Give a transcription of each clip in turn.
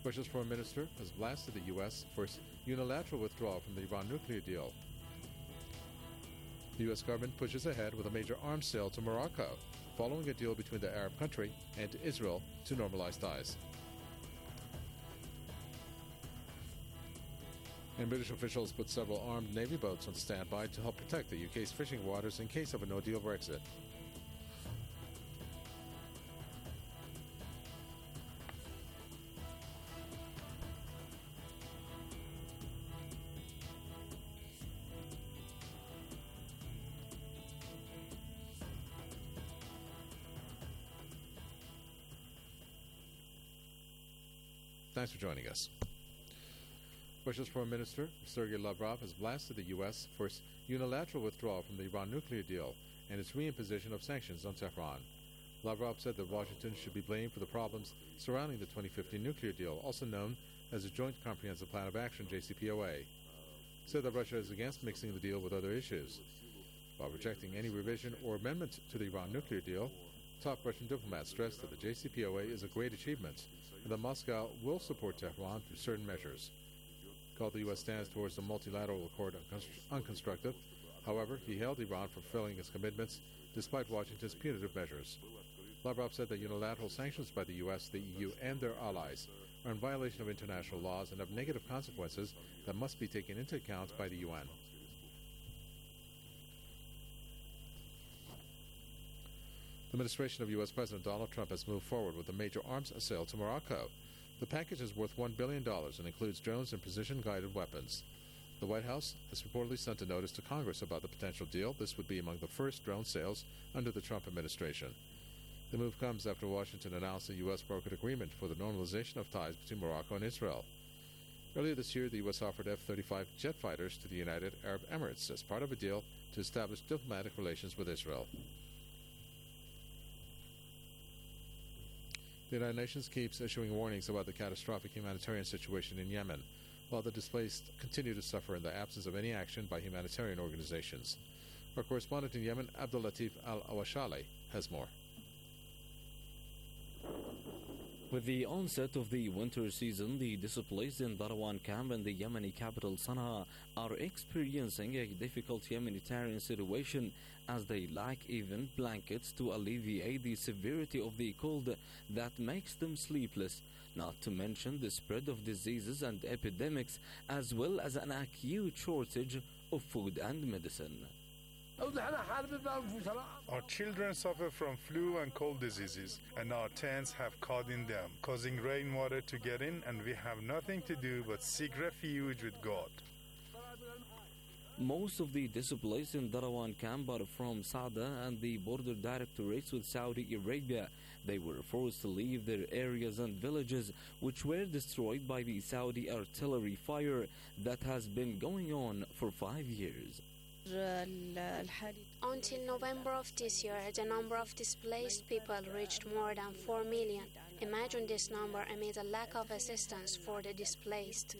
Russia's foreign minister has blasted the U.S. for its unilateral withdrawal from the Iran nuclear deal. The U.S. government pushes ahead with a major arms sale to Morocco, following a deal between the Arab country and Israel to normalize ties. And British officials put several armed Navy boats on standby to help protect the UK's fishing waters in case of a no-deal Brexit. Thanks for joining us. Russia's Foreign Minister, Sergei Lavrov, has blasted the U.S. for its unilateral withdrawal from the Iran nuclear deal and its reimposition of sanctions on Tehran. Lavrov said that Washington should be blamed for the problems surrounding the 2015 nuclear deal, also known as the Joint Comprehensive Plan of Action, JCPOA. He said that Russia is against mixing the deal with other issues. While rejecting any revision or amendment to the Iran nuclear deal, top Russian diplomats stressed that the JCPOA is a great achievement and that Moscow will support Tehran through certain measures. He called the U.S. stance towards the multilateral accord unconstructive. However, he hailed Iran for fulfilling its commitments despite Washington's punitive measures. Lavrov said that unilateral sanctions by the U.S., the EU, and their allies are in violation of international laws and have negative consequences that must be taken into account by the UN. The administration of U.S. President Donald Trump has moved forward with a major arms sale to Morocco. The package is worth $1 billion and includes drones and precision-guided weapons. The White House has reportedly sent a notice to Congress about the potential deal. This would be among the first drone sales under the Trump administration. The move comes after Washington announced a U.S. brokered agreement for the normalization of ties between Morocco and Israel. Earlier this year, the U.S. offered F-35 jet fighters to the United Arab Emirates as part of a deal to establish diplomatic relations with Israel. The United Nations keeps issuing warnings about the catastrophic humanitarian situation in Yemen, while the displaced continue to suffer in the absence of any action by humanitarian organizations. Our correspondent in Yemen, Abdul Latif Al-Awashali, has more. With the onset of the winter season, the displaced in Darwan camp in the Yemeni capital Sana'a are experiencing a difficult humanitarian situation as they lack even blankets to alleviate the severity of the cold that makes them sleepless, not to mention the spread of diseases and epidemics, as well as an acute shortage of food and medicine. Our children suffer from flu and cold diseases, and our tents have caught in them, causing rainwater to get in, and we have nothing to do but seek refuge with God. Most of the displaced in Darwan camp are from Sada and the border directorates with Saudi Arabia. They were forced to leave their areas and villages, which were destroyed by the Saudi artillery fire that has been going on for 5 years. Until November of this year, the number of displaced people reached more than 4 million. Imagine this number amid a lack of assistance for the displaced.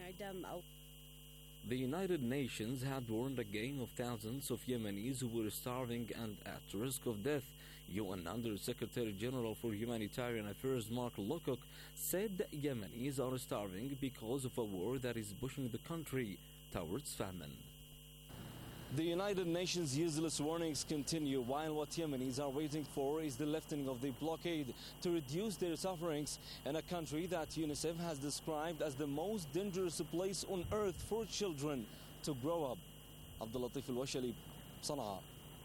The United Nations had warned again of thousands of Yemenis who were starving and at risk of death. UN Under-Secretary General for Humanitarian Affairs Mark Lowcock said that Yemenis are starving because of a war that is pushing the country towards famine. The United Nations useless warnings continue while what Yemenis are waiting for is the lifting of the blockade to reduce their sufferings in a country that UNICEF has described as the most dangerous place on earth for children to grow up. Abdul Latif Al-Awashali, Sana'a.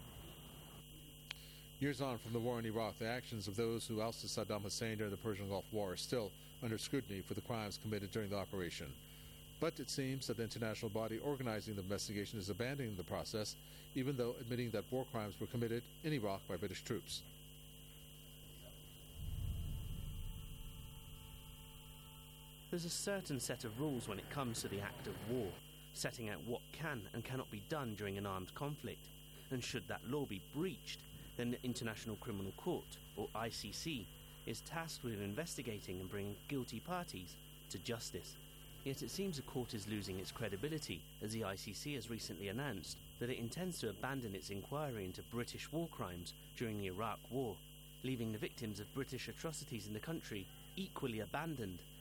Years on from the war in Iraq, the actions of those who ousted Saddam Hussein during the Persian Gulf War are still under scrutiny for the crimes committed during the operation. But it seems that the international body organizing the investigation is abandoning the process, even though admitting that war crimes were committed in Iraq by British troops. There's a certain set of rules when it comes to the act of war, setting out what can and cannot be done during an armed conflict. And should that law be breached, then the International Criminal Court, or ICC, is tasked with investigating and bringing guilty parties to justice. Yet it seems the court is losing its credibility, as the ICC has recently announced that it intends to abandon its inquiry into British war crimes during the Iraq War, leaving the victims of British atrocities in the country equally abandoned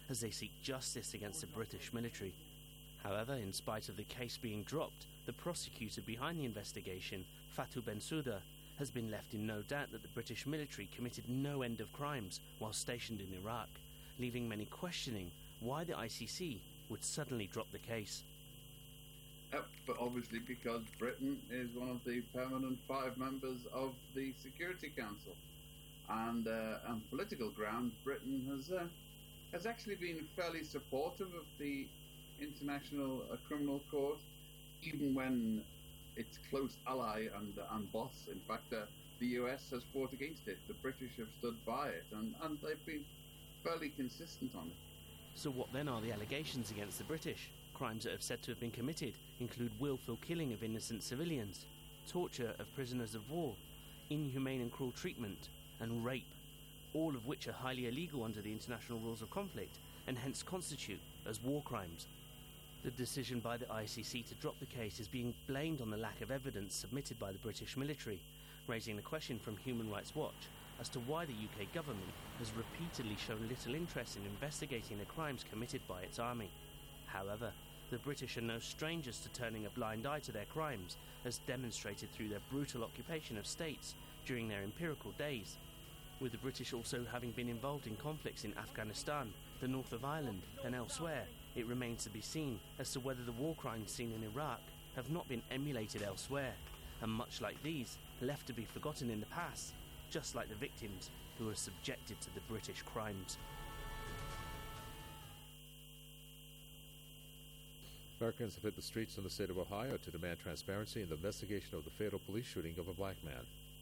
as they seek justice against the British military. However, in spite of the case being dropped, the prosecutor behind the investigation, Fatou Bensouda, has been left in no doubt that the British military committed no end of crimes while stationed in Iraq, leaving many questioning why the ICC would suddenly drop the case. But obviously because Britain is one of the permanent 5 members of the Security Council. And on political grounds, Britain has actually been fairly supportive of the International Criminal Court, even when its close ally and boss, in fact, the US has fought against it. The British have stood by it, and they've been fairly consistent on it. So what then are the allegations against the British? Crimes that have said to have been committed include willful killing of innocent civilians, torture of prisoners of war, inhumane and cruel treatment, and rape, all of which are highly illegal under the international rules of conflict and hence constitute as war crimes. The decision by the ICC to drop the case is being blamed on the lack of evidence submitted by the British military, raising the question from Human Rights Watch as to why the UK government has repeatedly shown little interest in investigating the crimes committed by its army. However, the British are no strangers to turning a blind eye to their crimes, as demonstrated through their brutal occupation of states during their imperial days, with the British also having been involved in conflicts in Afghanistan, the north of Ireland and elsewhere. It remains to be seen as to whether the war crimes seen in Iraq have not been emulated elsewhere, and much like these, left to be forgotten in the past, just like the victims who were subjected to the British crimes. Americans have hit the streets in the state of Ohio to demand transparency in the investigation of the fatal police shooting of a black man.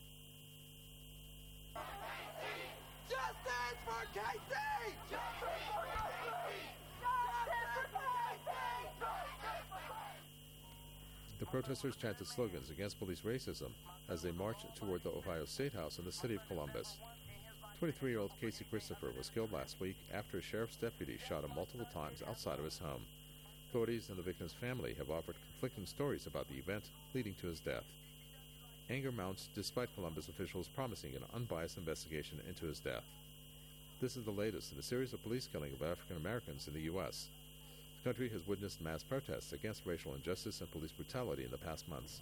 Justice for Casey! Justice for Casey! Justice for Casey! The protesters chanted slogans against police racism as they marched toward the Ohio State House in the city of Columbus. 23-year-old Casey Christopher was killed last week after a sheriff's deputy shot him multiple times outside of his home. Authorities and the victim's family have offered conflicting stories about the event leading to his death. Anger mounts despite Columbus officials promising an unbiased investigation into his death. This is the latest in a series of police killings of African Americans in the U.S. The country has witnessed mass protests against racial injustice and police brutality in the past months.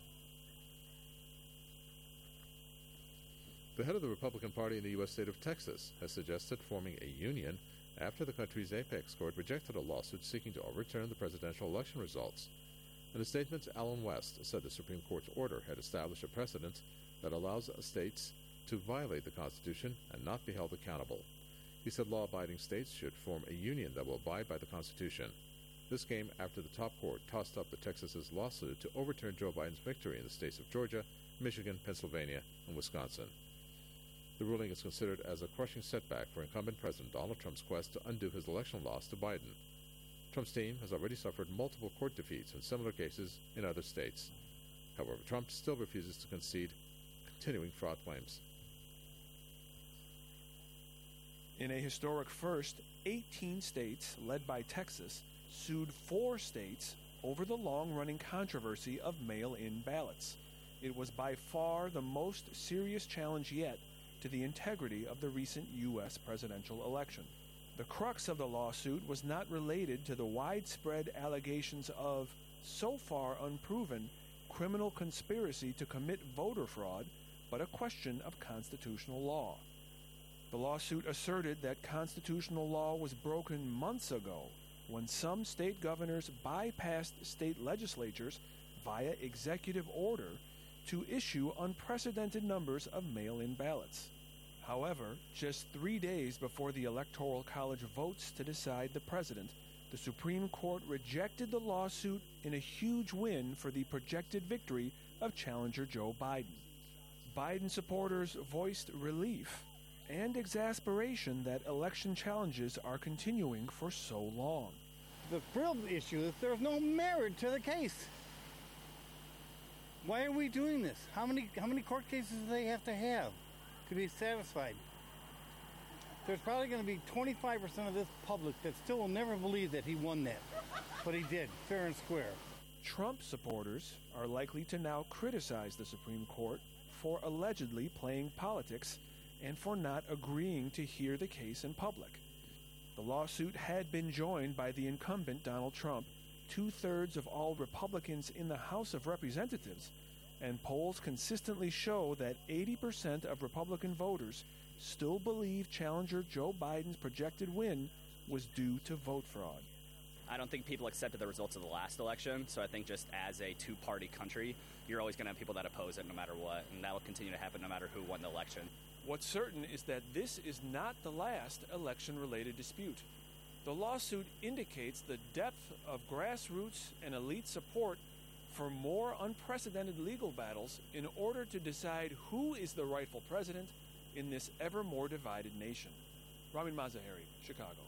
The head of the Republican Party in the U.S. state of Texas has suggested forming a union after the country's apex court rejected a lawsuit seeking to overturn the presidential election results. In a statement, Allen West said the Supreme Court's order had established a precedent that allows states to violate the Constitution and not be held accountable. He said law-abiding states should form a union that will abide by the Constitution. This came after the top court tossed up the Texas's lawsuit to overturn Joe Biden's victory in the states of Georgia, Michigan, Pennsylvania, and Wisconsin. The ruling is considered as a crushing setback for incumbent President Donald Trump's quest to undo his election loss to Biden. Trump's team has already suffered multiple court defeats in similar cases in other states. However, Trump still refuses to concede, continuing fraud claims. In a historic first, 18 states, led by Texas, sued 4 states over the long-running controversy of mail-in ballots. It was by far the most serious challenge yet to the integrity of the recent U.S. presidential election. The crux of the lawsuit was not related to the widespread allegations of, so far unproven, criminal conspiracy to commit voter fraud, but a question of constitutional law. The lawsuit asserted that constitutional law was broken months ago when some state governors bypassed state legislatures via executive order to issue unprecedented numbers of mail-in ballots. However, just 3 days before the Electoral College votes to decide the president, the Supreme Court rejected the lawsuit in a huge win for the projected victory of challenger Joe Biden. Biden supporters voiced relief and exasperation that election challenges are continuing for so long. The real issue is there's no merit to the case. Why are we doing this? How many court cases do they have to be satisfied? There's probably going to be 25% of this public that still will never believe that he won that. But he did, fair and square. Trump supporters are likely to now criticize the Supreme Court for allegedly playing politics and for not agreeing to hear the case in public. The lawsuit had been joined by the incumbent Donald Trump, 2/3 of all Republicans in the House of Representatives, and polls consistently show that 80% of Republican voters still believe challenger Joe Biden's projected win was due to vote fraud. I don't think people accepted the results of the last election, so I think just as a two-party country, you're always going to have people that oppose it no matter what, and that will continue to happen no matter who won the election. What's certain is that this is not the last election-related dispute. The lawsuit indicates the depth of grassroots and elite support for more unprecedented legal battles in order to decide who is the rightful president in this ever more divided nation. Ramin Mazaheri, Chicago.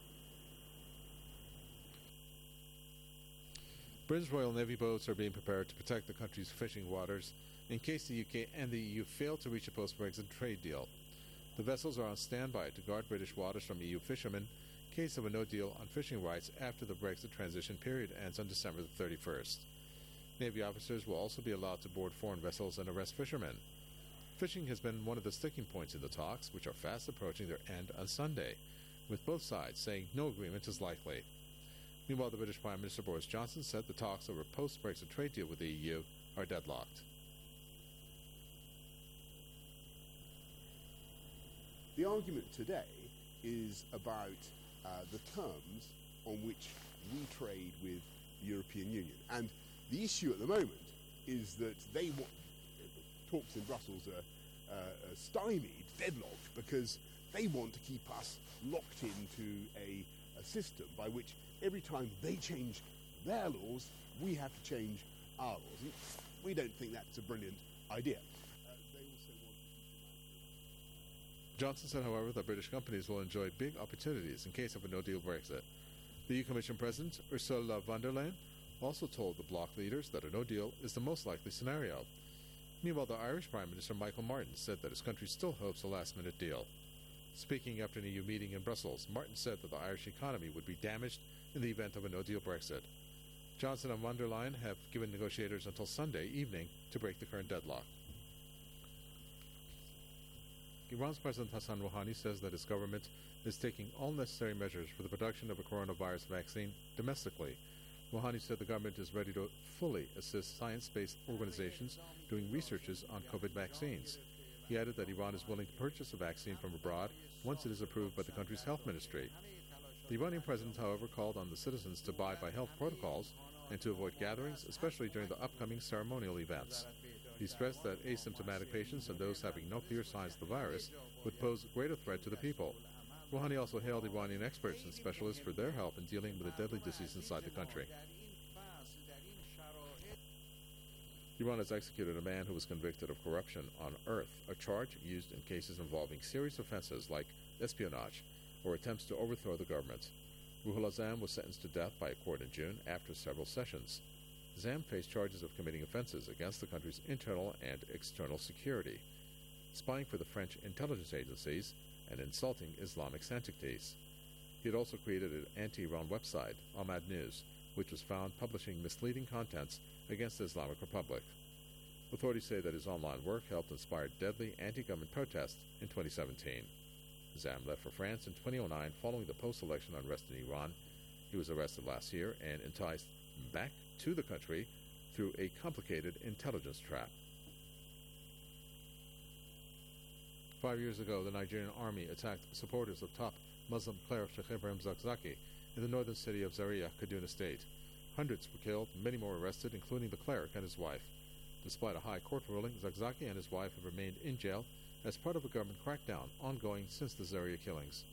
Britain's Royal Navy boats are being prepared to protect the country's fishing waters in case the UK and the EU fail to reach a post-Brexit trade deal. The vessels are on standby to guard British waters from EU fishermen in case of a no deal on fishing rights after the Brexit transition period ends on December the 31st. Navy officers will also be allowed to board foreign vessels and arrest fishermen. Fishing has been one of the sticking points in the talks, which are fast approaching their end on Sunday, with both sides saying no agreement is likely. Meanwhile, the British Prime Minister Boris Johnson said the talks over a post-Brexit trade deal with the EU are deadlocked. The argument today is about the terms on which we trade with the European Union. And the issue at the moment is that talks in Brussels are stymied, deadlocked, because they want to keep us locked into a system by which every time they change their laws, we have to change our laws. And we don't think that's a brilliant idea. Johnson said, however, that British companies will enjoy big opportunities in case of a no-deal Brexit. The EU Commission President, Ursula von der Leyen, also told the bloc leaders that a no-deal is the most likely scenario. Meanwhile, the Irish Prime Minister, Michael Martin, said that his country still hopes a last-minute deal. Speaking after an EU meeting in Brussels, Martin said that the Irish economy would be damaged in the event of a no-deal Brexit. Johnson and von der Leyen have given negotiators until Sunday evening to break the current deadlock. Iran's President Hassan Rouhani says that his government is taking all necessary measures for the production of a coronavirus vaccine domestically. Rouhani said the government is ready to fully assist science-based organizations doing researches on COVID vaccines. He added that Iran is willing to purchase a vaccine from abroad once it is approved by the country's health ministry. The Iranian president, however, called on the citizens to abide by health protocols and to avoid gatherings, especially during the upcoming ceremonial events. He stressed that asymptomatic patients and those having no clear signs of the virus would pose a greater threat to the people. Rouhani also hailed Iranian experts and specialists for their help in dealing with a deadly disease inside the country. Iran has executed a man who was convicted of corruption on earth, a charge used in cases involving serious offenses like espionage or attempts to overthrow the government. Ruhollah Zam was sentenced to death by a court in June after several sessions. Zam faced charges of committing offenses against the country's internal and external security, spying for the French intelligence agencies, and insulting Islamic sanctities. He had also created an anti-Iran website, Ahmad News, which was found publishing misleading contents against the Islamic Republic. Authorities say that his online work helped inspire deadly anti-government protests in 2017. Zam left for France in 2009 following the post-election unrest in Iran. He was arrested last year and enticed back to the country through a complicated intelligence trap. 5 years ago, the Nigerian army attacked supporters of top Muslim cleric Sheikh Ibrahim Zakzaki in the northern city of Zaria, Kaduna State. Hundreds were killed, many more arrested, including the cleric and his wife. Despite a high court ruling, Zakzaki and his wife have remained in jail as part of a government crackdown ongoing since the Zaria killings.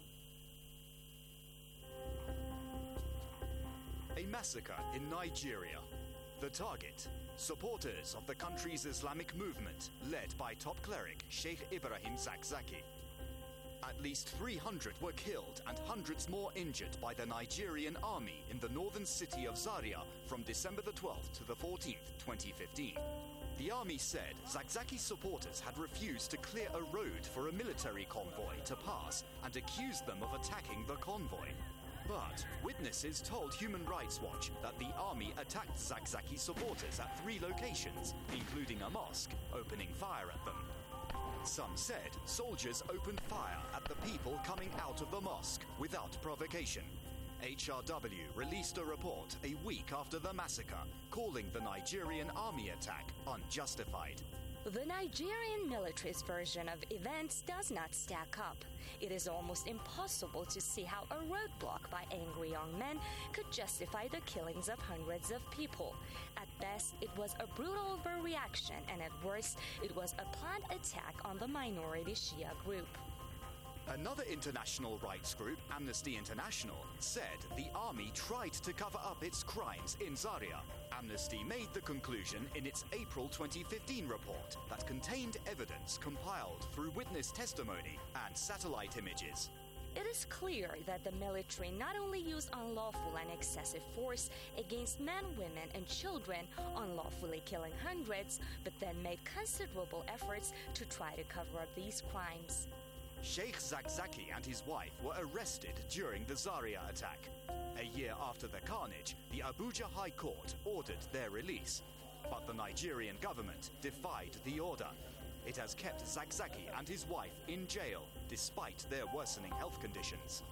A massacre in Nigeria. The target, supporters of the country's Islamic movement, led by top cleric Sheikh Ibrahim Zakzaki. At least 300 were killed and hundreds more injured by the Nigerian army in the northern city of Zaria from December the 12th to the 14th, 2015. The army said Zakzaki's supporters had refused to clear a road for a military convoy to pass and accused them of attacking the convoy. But witnesses told Human Rights Watch that the army attacked Zakzaki supporters at 3 locations, including a mosque, opening fire at them. Some said soldiers opened fire at the people coming out of the mosque without provocation. HRW released a report a week after the massacre, calling the Nigerian army attack unjustified. The Nigerian military's version of events does not stack up. It is almost impossible to see how a roadblock by angry young men could justify the killings of hundreds of people. At best, it was a brutal overreaction, and at worst, it was a planned attack on the minority Shia group. Another international rights group, Amnesty International, said the army tried to cover up its crimes in Zaria. Amnesty made the conclusion in its April 2015 report that contained evidence compiled through witness testimony and satellite images. It is clear that the military not only used unlawful and excessive force against men, women, and children, unlawfully killing hundreds, but then made considerable efforts to try to cover up these crimes. Sheikh Zakzaki and his wife were arrested during the Zaria attack. A year after the carnage, the Abuja High Court ordered their release. But the Nigerian government defied the order. It has kept Zakzaki and his wife in jail despite their worsening health conditions.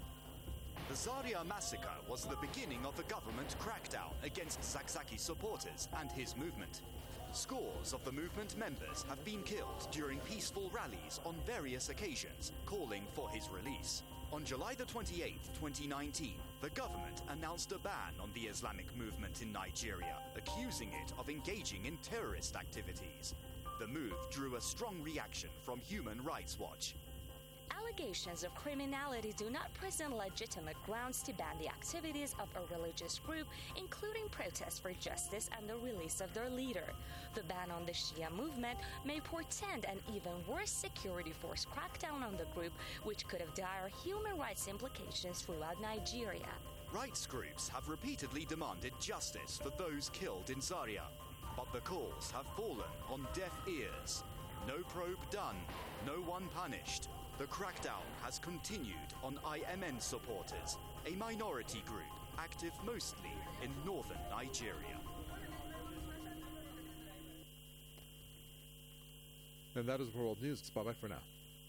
The Zaria massacre was the beginning of the government crackdown against Zakzaki's supporters and his movement. Scores of the movement members have been killed during peaceful rallies on various occasions, calling for his release. On July the 28th, 2019, the government announced a ban on the Islamic movement in Nigeria, accusing it of engaging in terrorist activities. The move drew a strong reaction from Human Rights Watch. Allegations of criminality do not present legitimate grounds to ban the activities of a religious group, including protests for justice and the release of their leader. The ban on the Shia movement may portend an even worse security force crackdown on the group, which could have dire human rights implications throughout Nigeria. Rights groups have repeatedly demanded justice for those killed in Zaria, but the calls have fallen on deaf ears. No probe done, no one punished. The crackdown has continued on IMN supporters, a minority group active mostly in northern Nigeria. And that is World News. Bye-bye for now.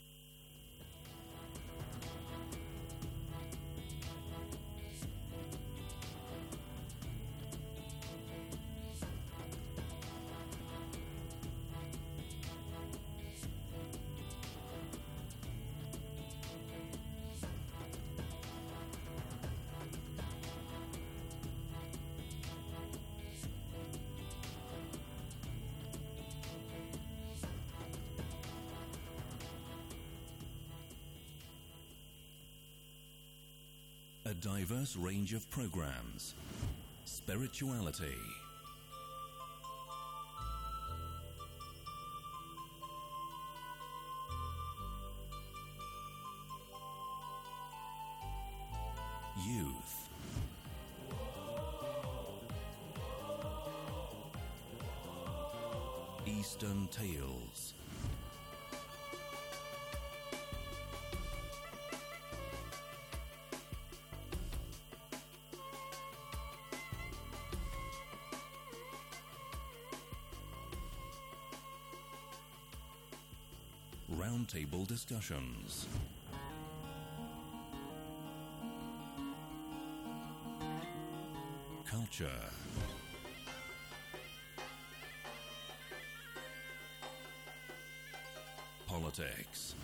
A diverse range of programs, spirituality, youth, Eastern Tales, roundtable discussions, culture, politics,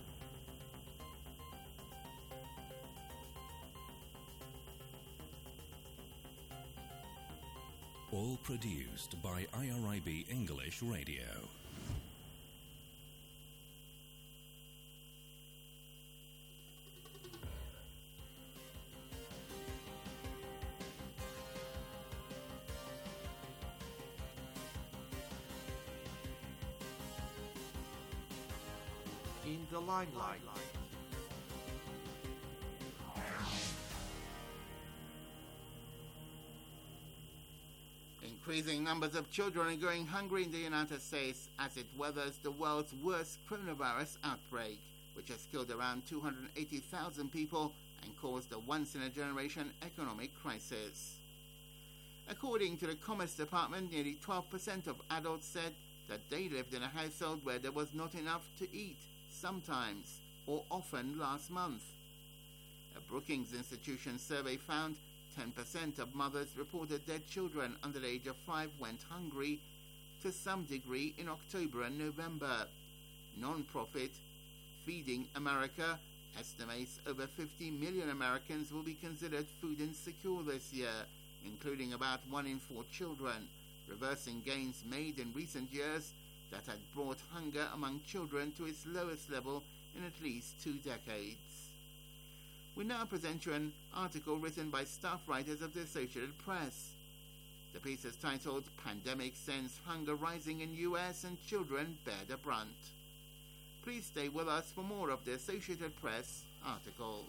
all produced by IRIB English Radio. In the limelight. Increasing numbers of children are going hungry in the United States as it weathers the world's worst coronavirus outbreak, which has killed around 280,000 people and caused a once-in-a-generation economic crisis. According to the Commerce Department, nearly 12% of adults said that they lived in a household where there was not enough to eat, sometimes or often last month. A Brookings Institution survey found 10% of mothers reported their children under the age of 5 went hungry to some degree in October and November. Non-profit Feeding America estimates over 50 million Americans will be considered food insecure this year, including about 1 in 4 children, reversing gains made in recent years that had brought hunger among children to its lowest level in at least 2 decades. We now present you an article written by staff writers of the Associated Press. The piece is titled "Pandemic Sends Hunger Rising in U.S. and Children Bear the Brunt." Please stay with us for more of the Associated Press article.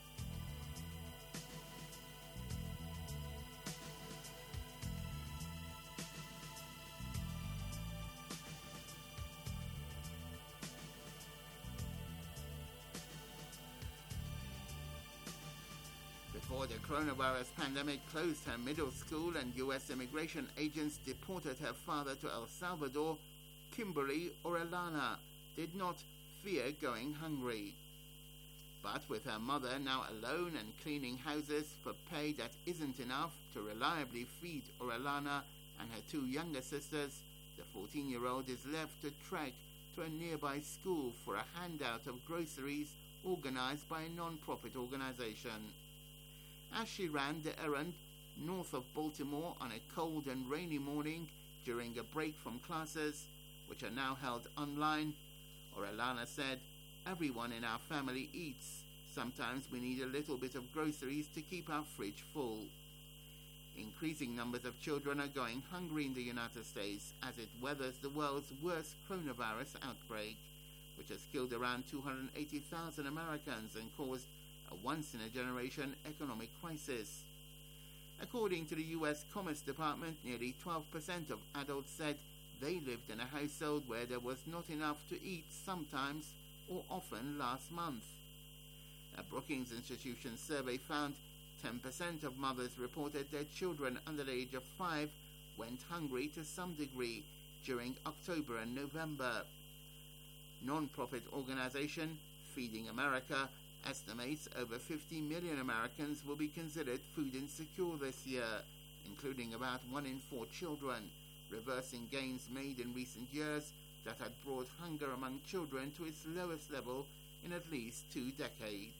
Before the coronavirus pandemic closed her middle school and U.S. immigration agents deported her father to El Salvador, Kimberly Orellana did not fear going hungry. But with her mother now alone and cleaning houses for pay that isn't enough to reliably feed Orellana and her 2 younger sisters, the 14-year-old is left to trek to a nearby school for a handout of groceries organized by a non-profit organization. As she ran the errand north of Baltimore on a cold and rainy morning during a break from classes, which are now held online, Orellana said, "Everyone in our family eats. Sometimes we need a little bit of groceries to keep our fridge full." Increasing numbers of children are going hungry in the United States as it weathers the world's worst coronavirus outbreak, which has killed around 280,000 Americans and caused a once-in-a-generation economic crisis. According to the U.S. Commerce Department, nearly 12% of adults said they lived in a household where there was not enough to eat sometimes or often last month. A Brookings Institution survey found 10% of mothers reported their children under the age of 5 went hungry to some degree during October and November. Non-profit organization Feeding America estimates over 50 million Americans will be considered food insecure this year, including about 1 in 4 children, reversing gains made in recent years that had brought hunger among children to its lowest level in at least 2 decades.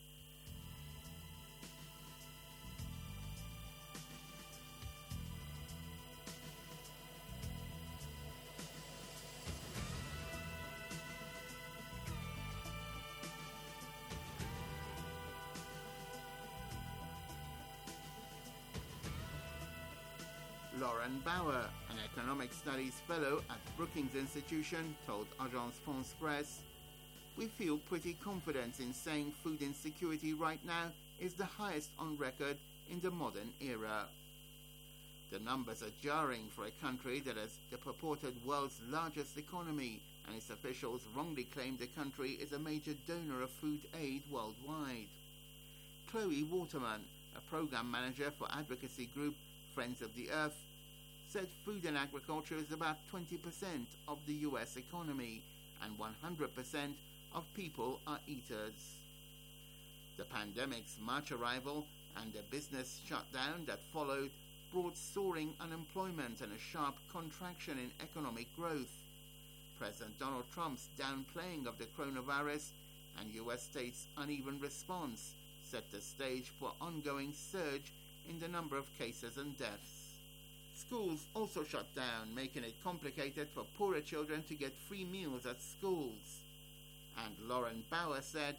Lauren Bauer, an economic studies fellow at Brookings Institution, told Agence France Presse, "We feel pretty confident in saying food insecurity right now is the highest on record in the modern era." The numbers are jarring for a country that has the purported world's largest economy, and its officials wrongly claim the country is a major donor of food aid worldwide. Chloe Waterman, a program manager for advocacy group Friends of the Earth, said food and agriculture is about 20% of the U.S. economy and 100% of people are eaters. The pandemic's March arrival and the business shutdown that followed brought soaring unemployment and a sharp contraction in economic growth. President Donald Trump's downplaying of the coronavirus and U.S. states' uneven response set the stage for ongoing surge in the number of cases and deaths. Schools also shut down, making it complicated for poorer children to get free meals at schools. And Lauren Bauer said,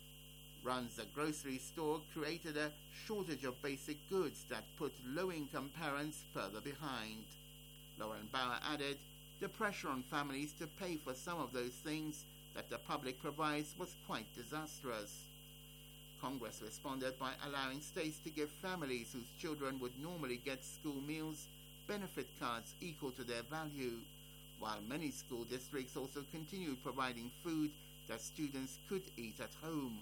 runs a grocery store created a shortage of basic goods that put low-income parents further behind. Lauren Bauer added, the pressure on families to pay for some of those things that the public provides was quite disastrous. Congress responded by allowing states to give families whose children would normally get school meals benefit cards equal to their value, while many school districts also continued providing food that students could eat at home.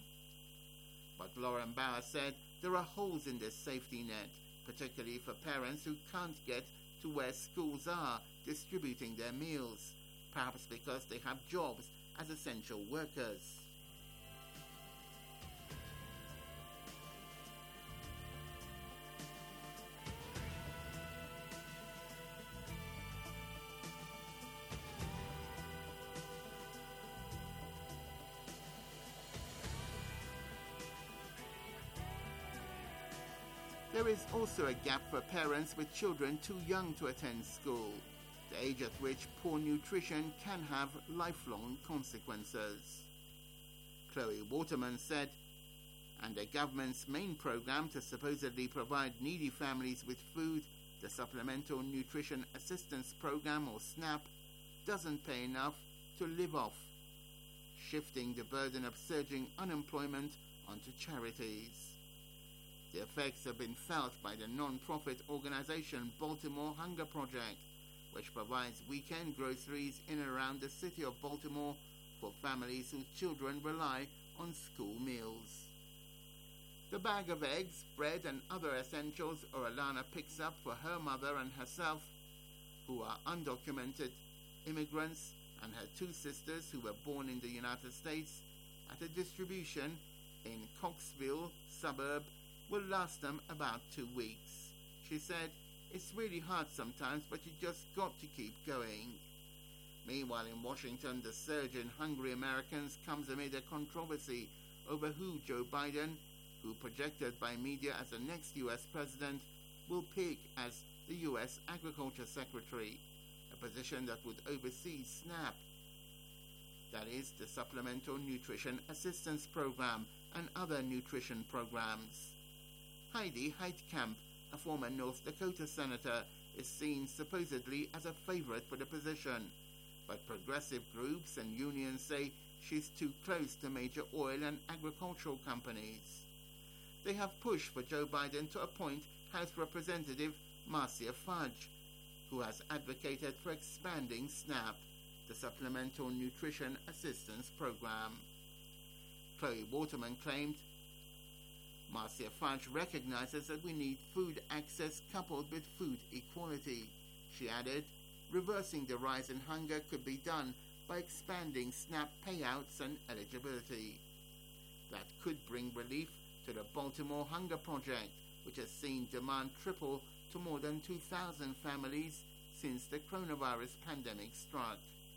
But Lauren Bauer said there are holes in this safety net, particularly for parents who can't get to where schools are distributing their meals, perhaps because they have jobs as essential workers. There is also a gap for parents with children too young to attend school, the age at which poor nutrition can have lifelong consequences. Chloe Waterman said, and the government's main program to supposedly provide needy families with food, the Supplemental Nutrition Assistance Program or SNAP, doesn't pay enough to live off, shifting the burden of surging unemployment onto charities. The effects have been felt by the non-profit organization Baltimore Hunger Project, which provides weekend groceries in and around the city of Baltimore for families whose children rely on school meals. The bag of eggs, bread and other essentials Orellana picks up for her mother and herself, who are undocumented immigrants, and her two sisters who were born in the United States, at a distribution in Coxville suburb, will last them about 2 weeks. She said, "It's really hard sometimes, but you just got to keep going." Meanwhile, in Washington, the surge in hungry Americans comes amid a controversy over who Joe Biden, who projected by media as the next U.S. president, will pick as the U.S. Agriculture Secretary, a position that would oversee SNAP, that is, the Supplemental Nutrition Assistance Program, and other nutrition programs. Heidi Heitkamp, a former North Dakota senator, is seen supposedly as a favorite for the position, but progressive groups and unions say she's too close to major oil and agricultural companies. They have pushed for Joe Biden to appoint House Representative Marcia Fudge, who has advocated for expanding SNAP, the Supplemental Nutrition Assistance Program. Chloe Waterman claimed, "Marcia Fudge recognizes that we need food access coupled with food equality." She added, "Reversing the rise in hunger could be done by expanding SNAP payouts and eligibility. That could bring relief to the Baltimore Hunger Project, which has seen demand triple to more than 2,000 families since the coronavirus pandemic struck."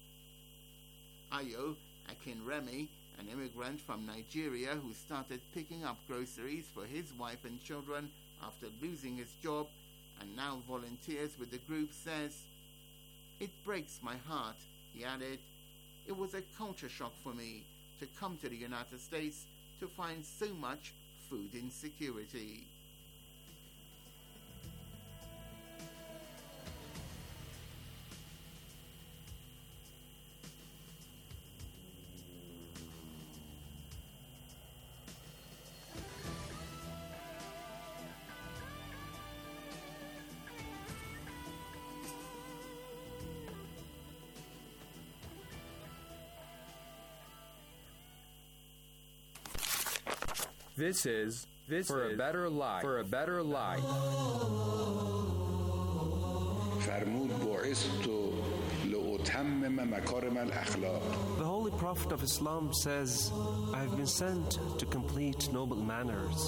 Ayo Akinremi, an immigrant from Nigeria who started picking up groceries for his wife and children after losing his job and now volunteers with the group, says, "It breaks my heart," he added. "It was a culture shock for me to come to the United States to find so much food insecurity." This is For a Better Life. For a Better Life. فرمود بعثت لأتمم مكارم الأخلاق. The Holy Prophet of Islam says, "I have been sent to complete noble manners."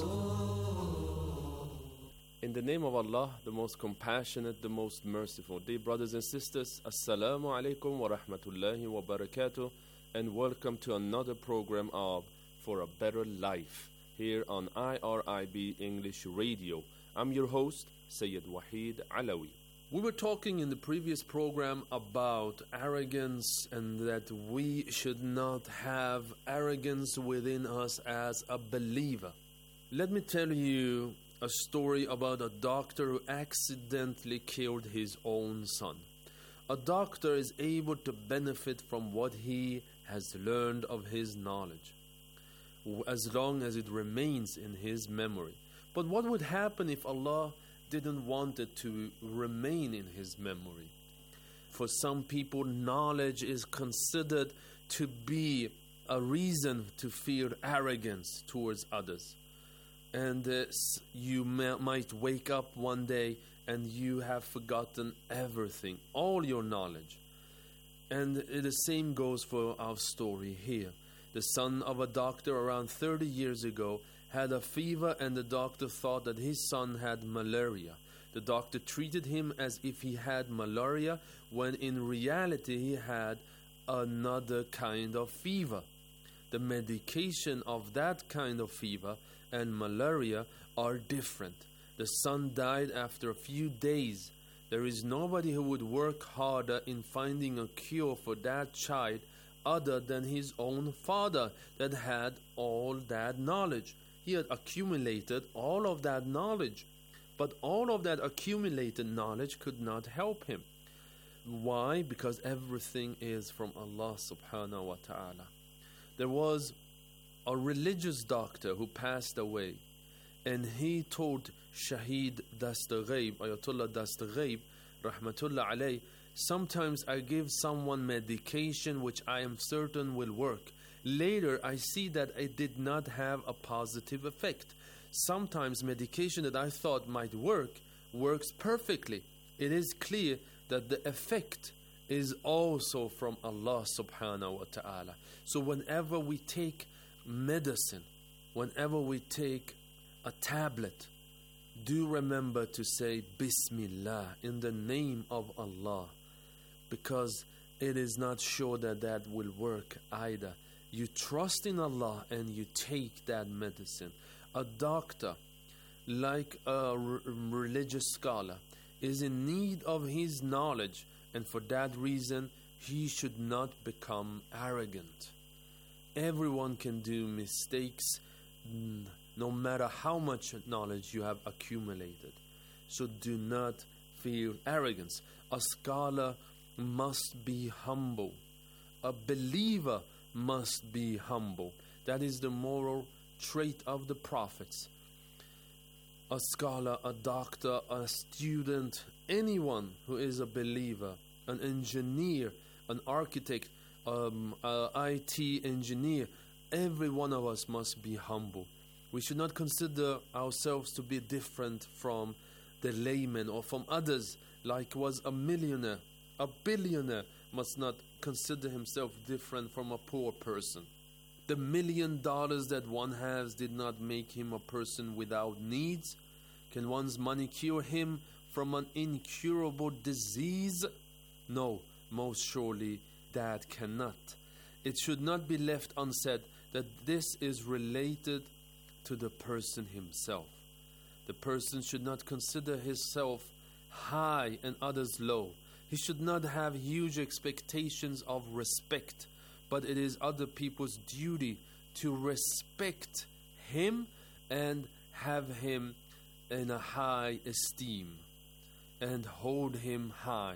In the name of Allah, the most compassionate, the most merciful. Dear brothers and sisters, Assalamu alaikum wa rahmatullahi wa barakatuh, and welcome to another program of For a Better Life, here on IRIB English Radio. I'm your host, Sayyid Wahid Alawi. We were talking in the previous program about arrogance and that we should not have arrogance within us as a believer. Let me tell you a story about a doctor who accidentally killed his own son. A doctor is able to benefit from what he has learned of his knowledge, as long as it remains in his memory. But what would happen if Allah didn't want it to remain in his memory? For some people, knowledge is considered to be a reason to feel arrogance towards others. And you might wake up one day and you have forgotten everything, all your knowledge. And the same goes for our story here. The son of a doctor around 30 years ago had a fever, and the doctor thought that his son had malaria. The doctor treated him as if he had malaria, when in reality he had another kind of fever. The medication of that kind of fever and malaria are different. The son died after a few days. There is nobody who would work harder in finding a cure for that child other than his own father that had all that knowledge. He had accumulated all of that knowledge, but all of that accumulated knowledge could not help him. Why? Because everything is from Allah subhanahu wa ta'ala. There was a religious doctor who passed away, and he told Shahid Dastaghaib, Ayatollah Dastaghaib, rahmatullah alayh, sometimes I give someone medication which I am certain will work. Later I see that it did not have a positive effect. Sometimes medication that I thought might work works perfectly. It is clear that the effect is also from Allah subhanahu wa ta'ala. So whenever we take medicine, whenever we take a tablet, do remember to say Bismillah, in the name of Allah, because it is not sure that that will work either. You trust in Allah and you take that medicine. A doctor, like a religious scholar, is in need of his knowledge, and for that reason he should not become arrogant. Everyone can do mistakes, no matter how much knowledge you have accumulated. So do not feel arrogance. A scholar must be humble. A believer must be humble. That is the moral trait of the prophets. A scholar, a doctor, a student, anyone who is a believer, an engineer, an architect, an IT engineer, every one of us must be humble. We should not consider ourselves to be different from the layman or from others, like was a millionaire. A billionaire must not consider himself different from a poor person. The $1 million that one has did not make him a person without needs. Can one's money cure him from an incurable disease? No, most surely that cannot. It should not be left unsaid that this is related to the person himself. The person should not consider himself high and others low. He should not have huge expectations of respect, but it is other people's duty to respect him and have him in a high esteem and hold him high.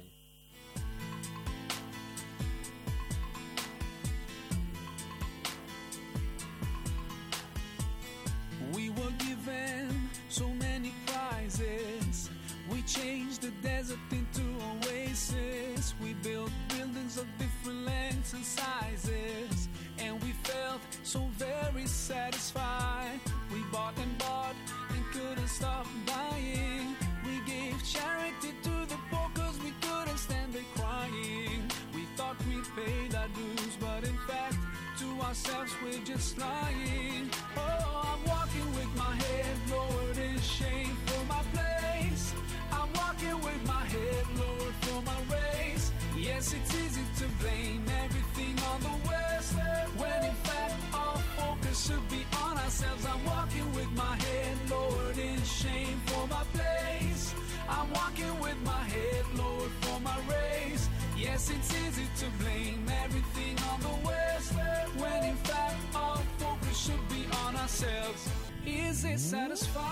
We were given so many prizes. We changed the desert into oasis. We built buildings of different lengths and sizes, and we felt so very satisfied. We bought and couldn't stop buying. We gave charity to the poor cause we couldn't stand it crying. We thought we paid our dues, but in fact to ourselves we're just lying. Oh, I'm walking with my head lowered in shame for my place. I'm walking with my head lowered for my race. Yes, it's easy to blame everything on the West, when in fact our focus should be on ourselves. I'm walking with my head lowered in shame for my place. I'm walking with my head lowered for my race. Yes, it's easy to blame everything on the West, when in fact our focus should be on ourselves. Is it satisfied?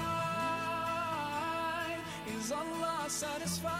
Is Allah satisfied?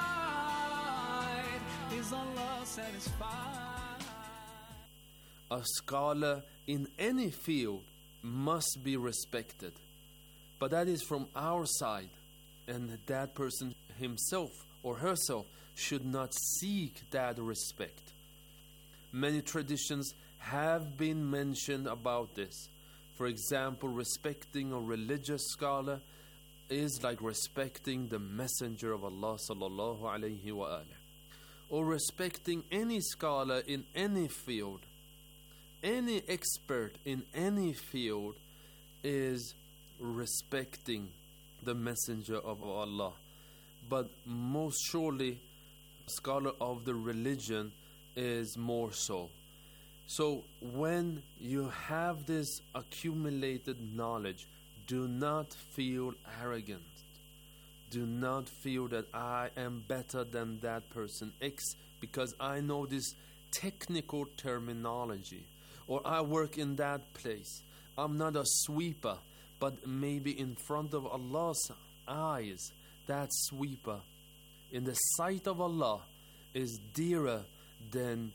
Is Allah satisfied? A scholar in any field must be respected, but that is from our side, and that person himself or herself should not seek that respect. Many traditions have been mentioned about this. For example, respecting a religious scholar is like respecting the Messenger of Allah sallallahu alayhi wa alihi, or respecting any scholar in any field, any expert in any field is respecting the Messenger of Allah. But most surely, scholar of the religion is more so. So when you have this accumulated knowledge, do not feel arrogant. Do not feel that I am better than that person X because I know this technical terminology, or I work in that place. I'm not a sweeper, but maybe in front of Allah's eyes, that sweeper in the sight of Allah is dearer than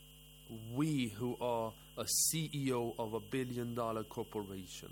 we who are a CEO of $1 billion corporation.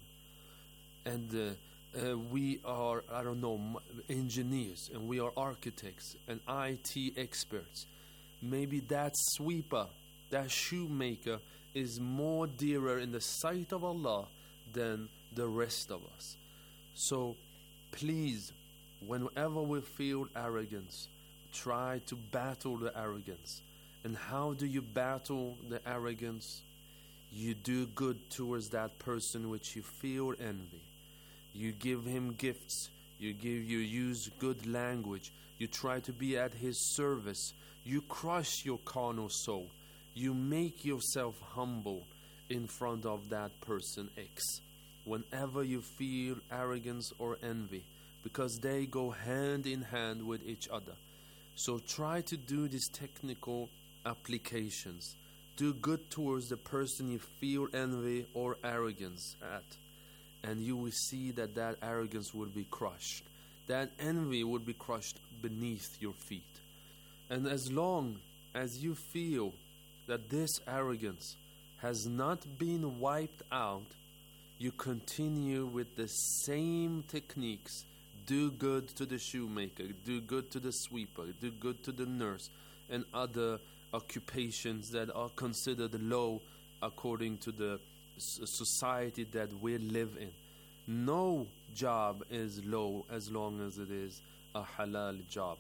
And we are, I don't know, engineers, and we are architects and IT experts. Maybe that sweeper, that shoemaker is more dearer in the sight of Allah than the rest of us. So please, whenever we feel arrogance, try to battle the arrogance. And how do you battle the arrogance? You do good towards that person which you feel envy. You give him gifts. You use good language. You try to be at his service. You crush your carnal soul. You make yourself humble in front of that person X. Whenever you feel arrogance or envy, because they go hand in hand with each other. So try to do these technical applications. Do good towards the person you feel envy or arrogance at, and you will see that that arrogance will be crushed. That envy will be crushed beneath your feet. And as long as you feel that this arrogance has not been wiped out, you continue with the same techniques. Do good to the shoemaker, do good to the sweeper, do good to the nurse, and other occupations that are considered low according to the society that we live in. No job is low as long as it is a halal job.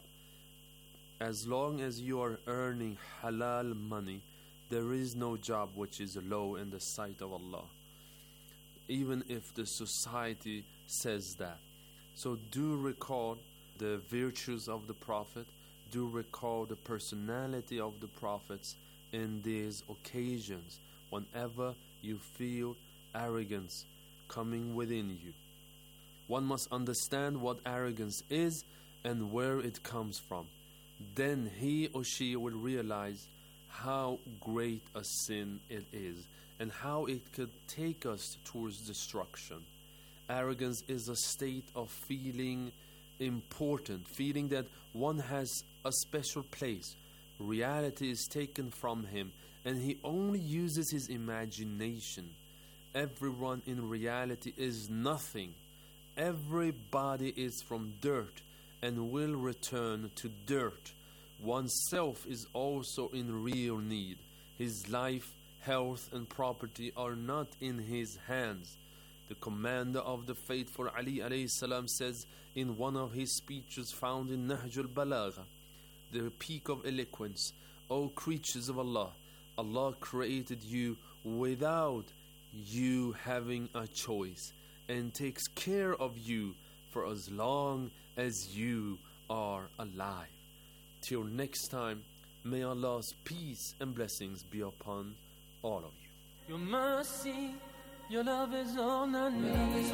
As long as you are earning halal money, there is no job which is low in the sight of Allah, even if the society says that. So do recall the virtues of the Prophet, do recall the personality of the prophets in these occasions whenever you feel arrogance coming within you. One must understand what arrogance is and where it comes from. Then he or she will realize how great a sin it is and how it could take us towards destruction. Arrogance is a state of feeling important, feeling that one has a special place. Reality is taken from him and he only uses his imagination. Everyone in reality is nothing. Everybody is from dirt and will return to dirt. Oneself is also in real need. His life, health and property are not in his hands. The commander of the faithful Ali alayhi salam says in one of his speeches found in Nahjul Balagha, the peak of eloquence, O creatures of Allah, Allah created you without you having a choice and takes care of you for as long as you are alive. Till next time, may Allah's peace and blessings be upon all of you. Your mercy, your love is all I need. It's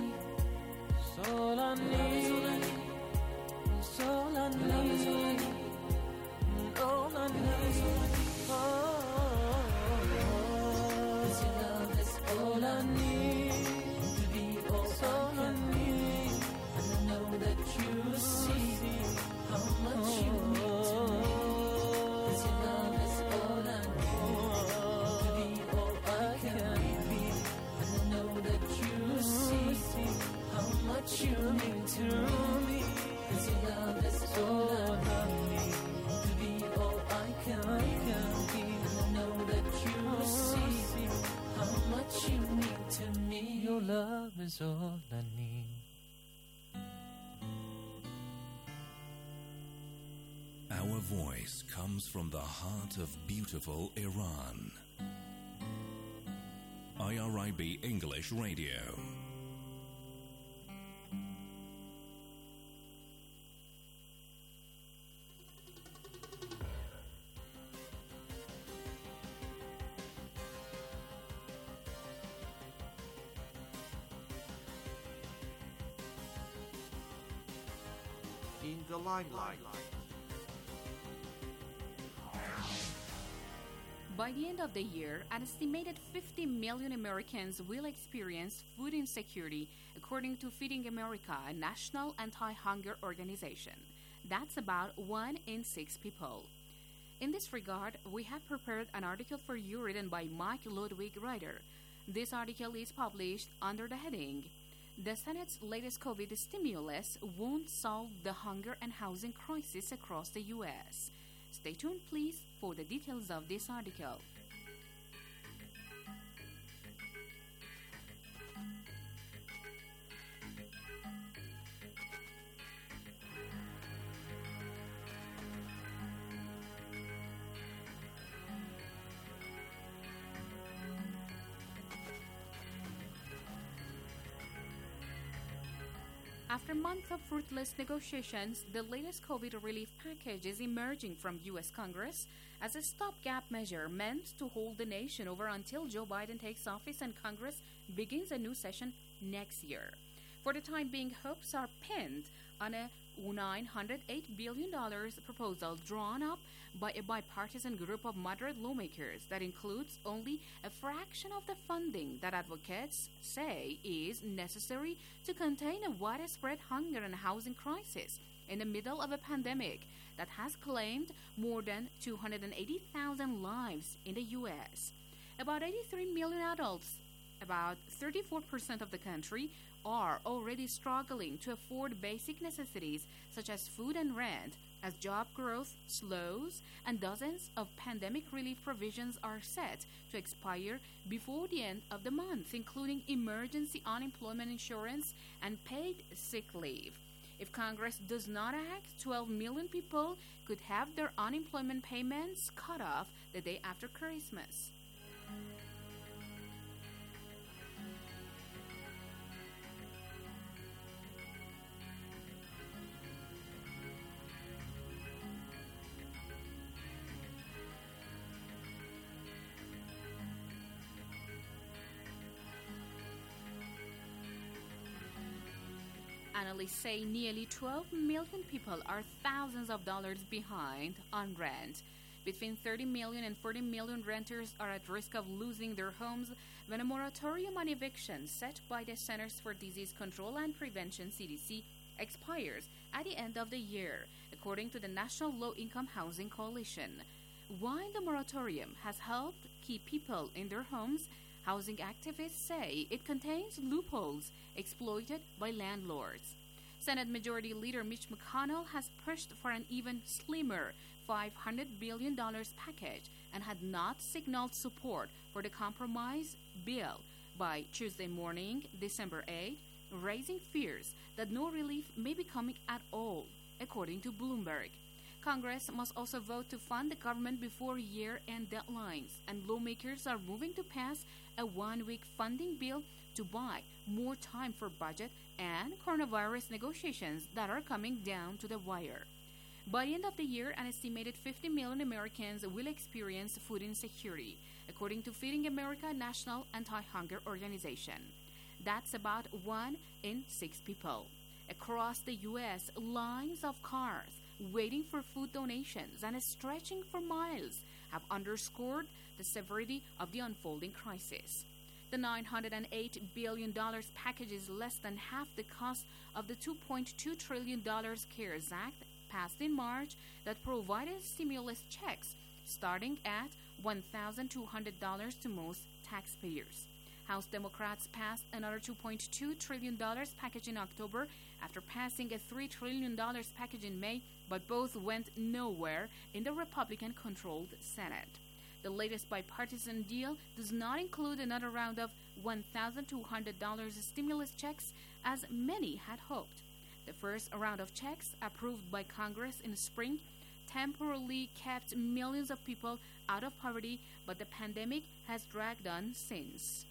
all I need. It's all I need. All I need. Your love is all I need. To be all I need. And I know that you see how much you need to me. Your love is all I need. To be all I can be. And I know that you see how much you need to me. Your love is all I need. To be all I can be. And I know that you see how much you need to me. Your love is all I need. Our voice comes from the heart of beautiful Iran. IRIB English Radio. In the limelight. By the end of the year, an estimated 50 million Americans will experience food insecurity, according to Feeding America, a national anti-hunger organization. That's about 1 in 6 people. In this regard, we have prepared an article for you written by Mike Ludwig Ryder. This article is published under the heading, "The Senate's latest COVID stimulus won't solve the hunger and housing crisis across the U.S." Stay tuned, please, for the details of this article. After months of fruitless negotiations, the latest COVID relief package is emerging from U.S. Congress as a stopgap measure meant to hold the nation over until Joe Biden takes office and Congress begins a new session next year. For the time being, hopes are pinned on a $908 billion proposal drawn up by a bipartisan group of moderate lawmakers that includes only a fraction of the funding that advocates say is necessary to contain a widespread hunger and housing crisis in the middle of a pandemic that has claimed more than 280,000 lives in the U.S. About 83 million adults, about 34% of the country, are already struggling to afford basic necessities such as food and rent as job growth slows and dozens of pandemic relief provisions are set to expire before the end of the month, including emergency unemployment insurance and paid sick leave. If Congress does not act, 12 million people could have their unemployment payments cut off the day after Christmas. Analysts say nearly 12 million people are thousands of dollars behind on rent. Between 30 million and 40 million renters are at risk of losing their homes when a moratorium on eviction set by the Centers for Disease Control and Prevention, CDC, expires at the end of the year, according to the National Low-Income Housing Coalition. While the moratorium has helped keep people in their homes, housing activists say it contains loopholes exploited by landlords. Senate Majority Leader Mitch McConnell has pushed for an even slimmer $500 billion package and had not signaled support for the compromise bill by Tuesday morning, December 8, raising fears that no relief may be coming at all, according to Bloomberg. Congress must also vote to fund the government before year-end deadlines, and lawmakers are moving to pass a one-week funding bill to buy more time for budget and coronavirus negotiations that are coming down to the wire. By the end of the year, an estimated 50 million Americans will experience food insecurity, according to Feeding America National Anti-Hunger Organization. That's about 1 in 6 people. Across the U.S., lines of cars waiting for food donations and stretching for miles have underscored the severity of the unfolding crisis. The $908 billion package is less than half the cost of the $2.2 trillion CARES Act passed in March that provided stimulus checks starting at $1,200 to most taxpayers. House Democrats passed another $2.2 trillion package in October after passing a $3 trillion package in May, but both went nowhere in the Republican-controlled Senate. The latest bipartisan deal does not include another round of $1,200 stimulus checks, as many had hoped. The first round of checks, approved by Congress in spring, temporarily kept millions of people out of poverty, but the pandemic has dragged on since.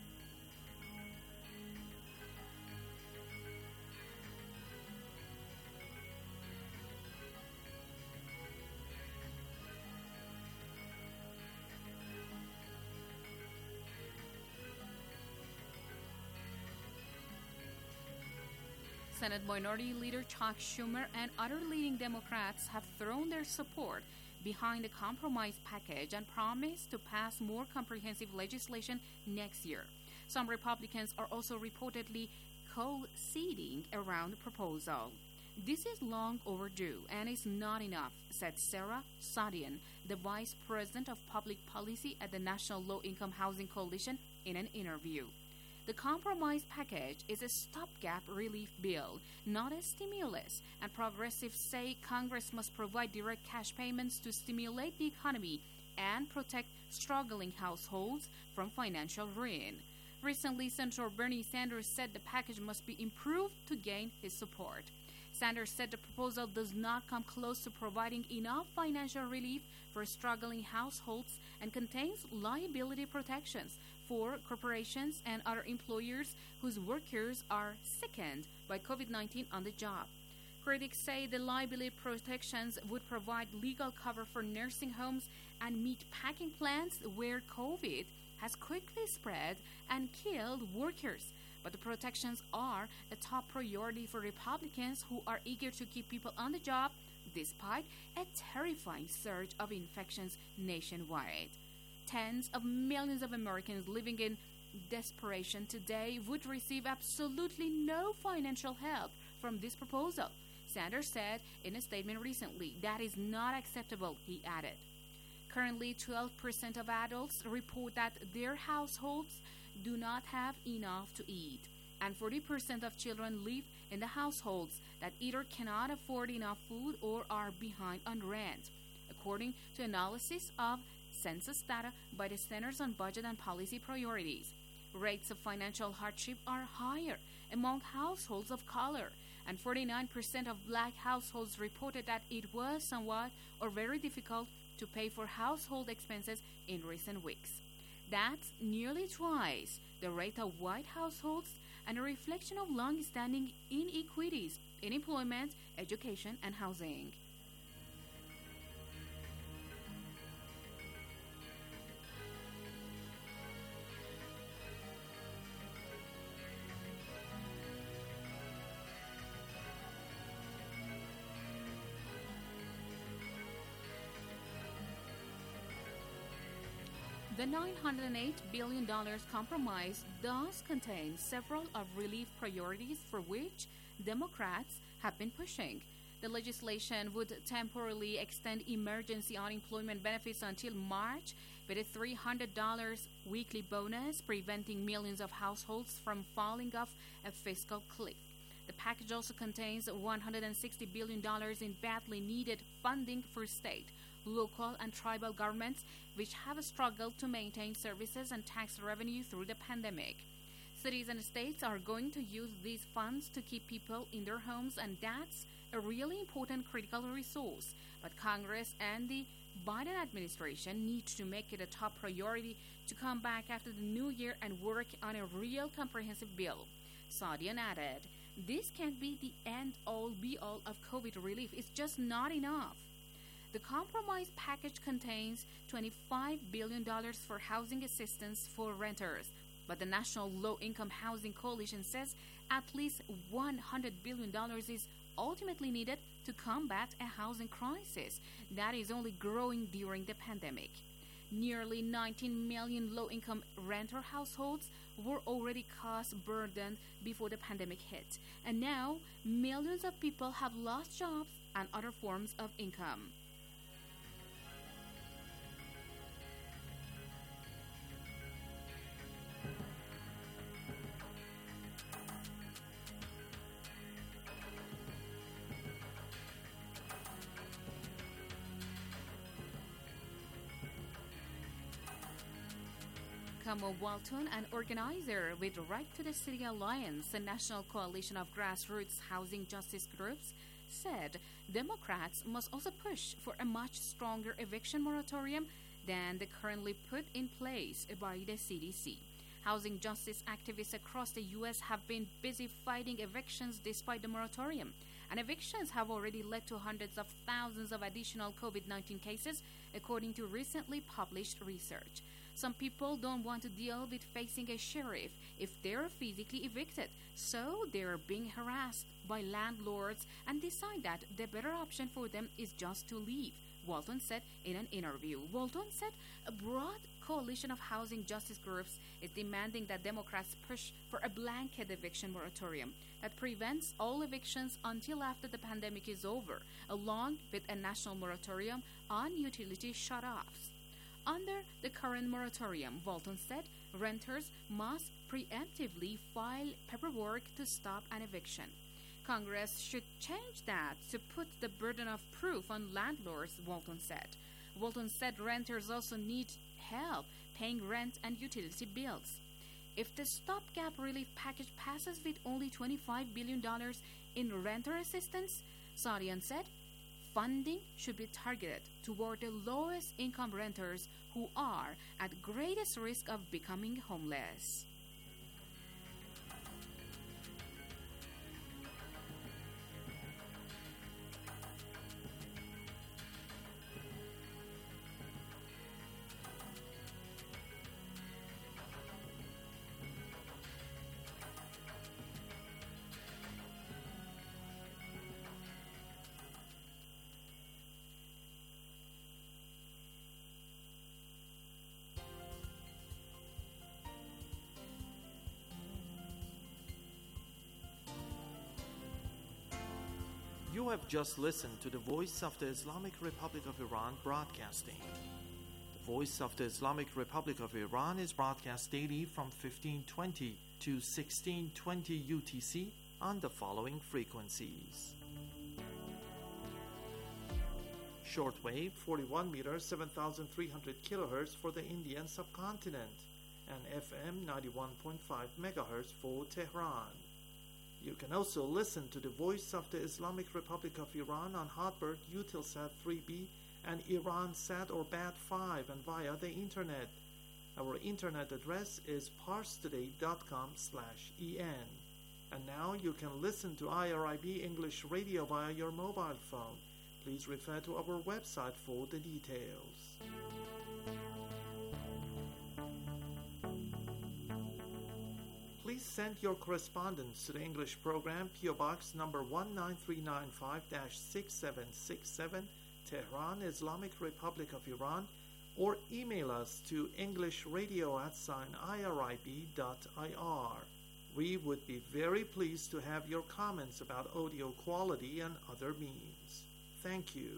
Senate Minority Leader Chuck Schumer and other leading Democrats have thrown their support behind the compromise package and promised to pass more comprehensive legislation next year. Some Republicans are also reportedly co-seating around the proposal. This is long overdue and is not enough, said Sarah Sadian, the Vice President of Public Policy at the National Low-Income Housing Coalition, in an interview. The compromise package is a stopgap relief bill, not a stimulus, and progressives say Congress must provide direct cash payments to stimulate the economy and protect struggling households from financial ruin. Recently, Senator Bernie Sanders said the package must be improved to gain his support. Sanders said the proposal does not come close to providing enough financial relief for struggling households and contains liability protections for corporations and other employers whose workers are sickened by COVID-19 on the job. Critics say the liability protections would provide legal cover for nursing homes and meat packing plants where COVID has quickly spread and killed workers. But the protections are a top priority for Republicans who are eager to keep people on the job despite a terrifying surge of infections nationwide. Tens of millions of Americans living in desperation today would receive absolutely no financial help from this proposal, Sanders said in a statement recently. That is not acceptable, he added. Currently, 12% of adults report that their households do not have enough to eat, and 40% of children live in the households that either cannot afford enough food or are behind on rent, according to analysis of census data by the Centers on Budget and Policy Priorities. Rates of financial hardship are higher among households of color, and 49% of black households reported that it was somewhat or very difficult to pay for household expenses in recent weeks. That's nearly twice the rate of white households and a reflection of long-standing inequities in employment, education, and housing. The $908 billion compromise does contain several of relief priorities for which Democrats have been pushing. The legislation would temporarily extend emergency unemployment benefits until March with a $300 weekly bonus, preventing millions of households from falling off a fiscal cliff. The package also contains $160 billion in badly needed funding for state, local, and tribal governments, which have struggled to maintain services and tax revenue through the pandemic. Cities and states are going to use these funds to keep people in their homes, and that's a really important critical resource. But Congress and the Biden administration need to make it a top priority to come back after the new year and work on a real comprehensive bill. Sadian added, "This can't be the end-all be-all of COVID relief. It's just not enough." The compromise package contains $25 billion for housing assistance for renters, but the National Low-Income Housing Coalition says at least $100 billion is ultimately needed to combat a housing crisis that is only growing during the pandemic. Nearly 19 million low-income renter households were already cost-burdened before the pandemic hit, and now millions of people have lost jobs and other forms of income. Kamo Walton, an organizer with Right to the City Alliance, a national coalition of grassroots housing justice groups, said Democrats must also push for a much stronger eviction moratorium than the currently put in place by the CDC. Housing justice activists across the U.S. have been busy fighting evictions despite the moratorium. And evictions have already led to hundreds of thousands of additional COVID-19 cases, according to recently published research. Some people don't want to deal with facing a sheriff if they're physically evicted, so they're being harassed by landlords and decide that the better option for them is just to leave, Walton said in an interview. Walton said a broad coalition of housing justice groups is demanding that Democrats push for a blanket eviction moratorium that prevents all evictions until after the pandemic is over, along with a national moratorium on utility shutoffs. Under the current moratorium, Walton said renters must preemptively file paperwork to stop an eviction. Congress should change that to put the burden of proof on landlords, Walton said. Walton said renters also need help paying rent and utility bills. If the stopgap relief package passes with only $25 billion in renter assistance, Sadian said, funding should be targeted toward the lowest income renters who are at greatest risk of becoming homeless. You have just listened to the Voice of the Islamic Republic of Iran broadcasting. The Voice of the Islamic Republic of Iran is broadcast daily from 1520 to 1620 UTC on the following frequencies. Shortwave 41 meters 7,300 kilohertz for the Indian subcontinent and FM 91.5 megahertz for Tehran. You can also listen to the Voice of the Islamic Republic of Iran on Hotbird, Eutelsat 3B, and Iransat or BAT5 and via the internet. Our internet address is parstoday.com/en. And now you can listen to IRIB English Radio via your mobile phone. Please refer to our website for the details. Please send your correspondence to the English program, PO Box number 19395-6767, Tehran, Islamic Republic of Iran, or email us to englishradio@irib.ir. We would be very pleased to have your comments about audio quality and other means. Thank you.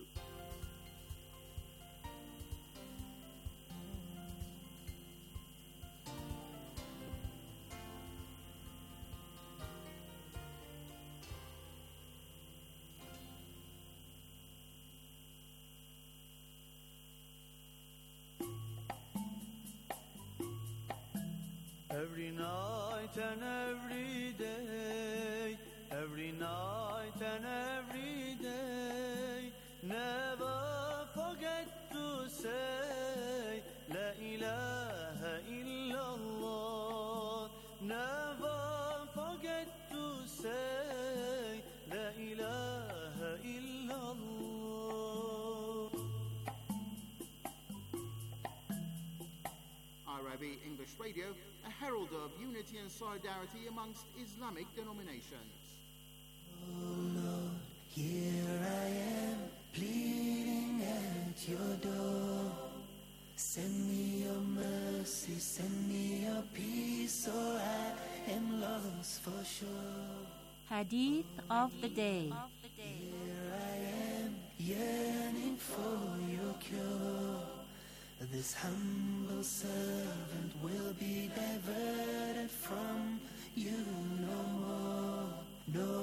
Every night and every day, every night and every day, never forget to say La ilaha illallah. Never forget to say La ilaha illallah. IRIB English Radio, a herald of unity and solidarity amongst Islamic denominations. Oh Lord, here I am, pleading at your door. Send me your mercy, send me your peace, or I am lost for sure. Hadith of the day. Here I am, yearning for your cure. This humble servant will be diverted from you no more, no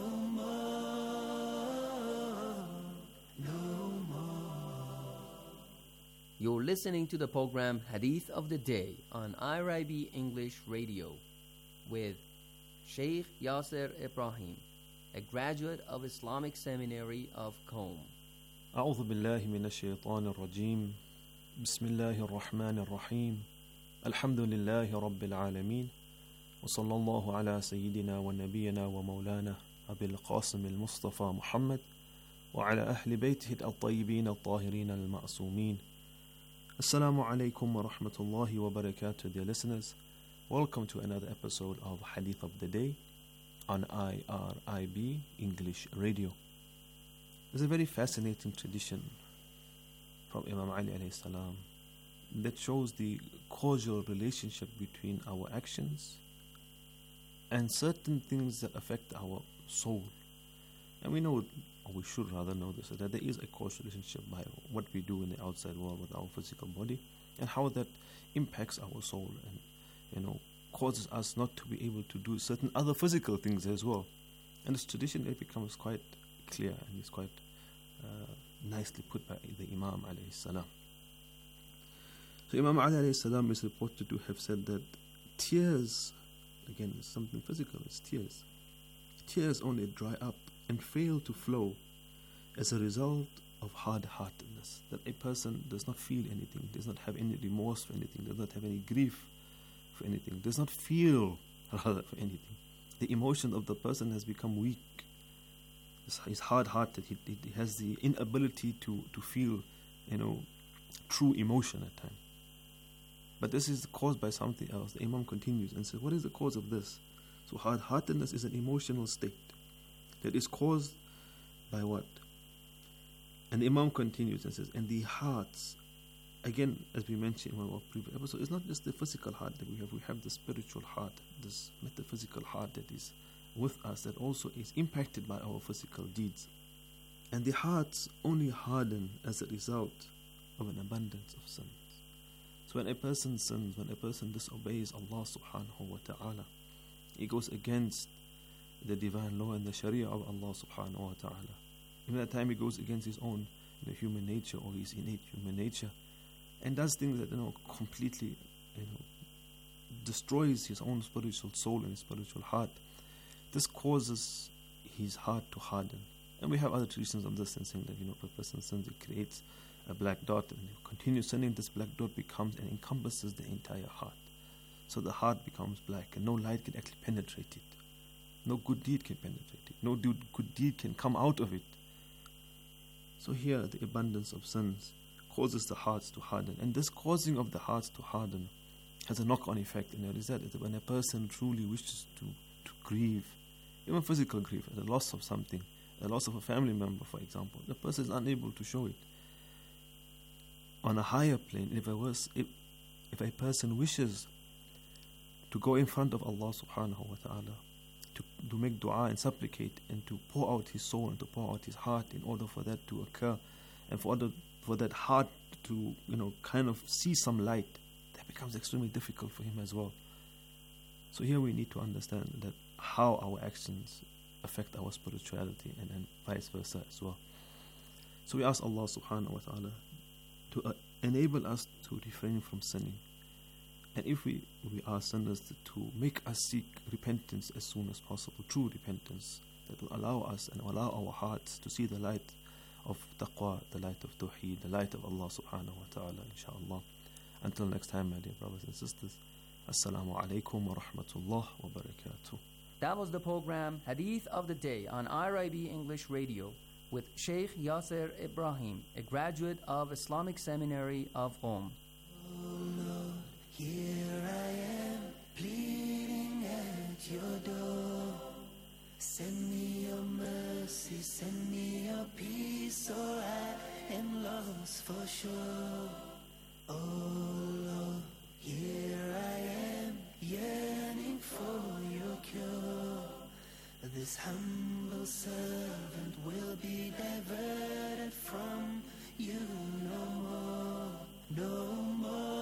more, no more. You're listening to the program Hadith of the Day on IRIB English Radio with Sheikh Yasser Ibrahim, a graduate of Islamic Seminary of Qom. أعوذ بالله من الشيطان الرجيم بسم الله الرحمن الرحيم الحمد لله رب العالمين وصلى الله على سيدنا ونبينا ومولانا أبي القاسم المصطفى محمد وعلى أهل بيته الطيبين الطاهرين المعصومين. Assalamu alaikum wa rahmatullahi wa barakatuh, dear listeners. Welcome to another episode of Hadith of the Day on IRIB English Radio. There's a very fascinating tradition from Imam Ali alayhi salam that shows the causal relationship between our actions and certain things that affect our soul. And we know, or we should rather know this, that there is a causal relationship by what we do in the outside world with our physical body and how that impacts our soul and, causes us not to be able to do certain other physical things as well. And this tradition, it becomes quite clear and it's quite nicely put by the Imam alayhi salam. So Imam Ali alayhi salam is reported to have said that tears, again, is something physical, it's tears. Tears only dry up and fail to flow as a result of hard-heartedness, that a person does not feel anything, does not have any remorse for anything, does not have any grief for anything, does not feel rather for anything. The emotion of the person has become weak. He's hard-hearted. He has the inability to feel, true emotion at times. But this is caused by something else. The Imam continues and says, what is the cause of this? So hard-heartedness is an emotional state that is caused by what? And the Imam continues and says, and the hearts, again, as we mentioned in one of our previous episodes, it's not just the physical heart that we have the spiritual heart, this metaphysical heart that is with us, that also is impacted by our physical deeds. And the hearts only harden as a result of an abundance of sins. So when a person sins, when a person disobeys Allah subhanahu wa ta'ala, he goes against the divine law and the sharia of Allah subhanahu wa ta'ala. Even at time he goes against his own human nature or his innate human nature and does things that completely destroys his own spiritual soul and his spiritual heart. This causes his heart to harden. And we have other traditions of this and saying that if a person sins, it creates a black dot, and if he continues sinning, this black dot becomes and encompasses the entire heart. So the heart becomes black and no light can actually penetrate it. No good deed can penetrate it. No good deed can come out of it. So here the abundance of sins causes the hearts to harden. And this causing of the hearts to harden has a knock-on effect. And that is that when a person truly wishes to grieve, even physical grief, the loss of something, the loss of a family member, for example, the person is unable to show it. On a higher plane, if a person wishes to go in front of Allah subhanahu wa ta'ala, to make dua and supplicate and to pour out his soul and to pour out his heart in order for that to occur and for that heart to kind of see some light, that becomes extremely difficult for him as well. So here we need to understand that how our actions affect our spirituality and vice versa as well. So we ask Allah subhanahu wa ta'ala to enable us to refrain from sinning. And if we are sinners, to make us seek repentance as soon as possible, true repentance that will allow us and allow our hearts to see the light of taqwa, the light of tawheed, the light of Allah subhanahu wa ta'ala, inshaAllah. Until next time, my dear brothers and sisters, Assalamu alaikum wa rahmatullah wa barakatuh. That was the program Hadith of the Day on IRIB English Radio with Sheikh Yasser Ibrahim, a graduate of Islamic Seminary of Qom. Here I am, pleading at your door. Send me your mercy, send me your peace, or I am lost for sure. Oh Lord, here I am, yearning for your cure. This humble servant will be diverted from you no more, no more.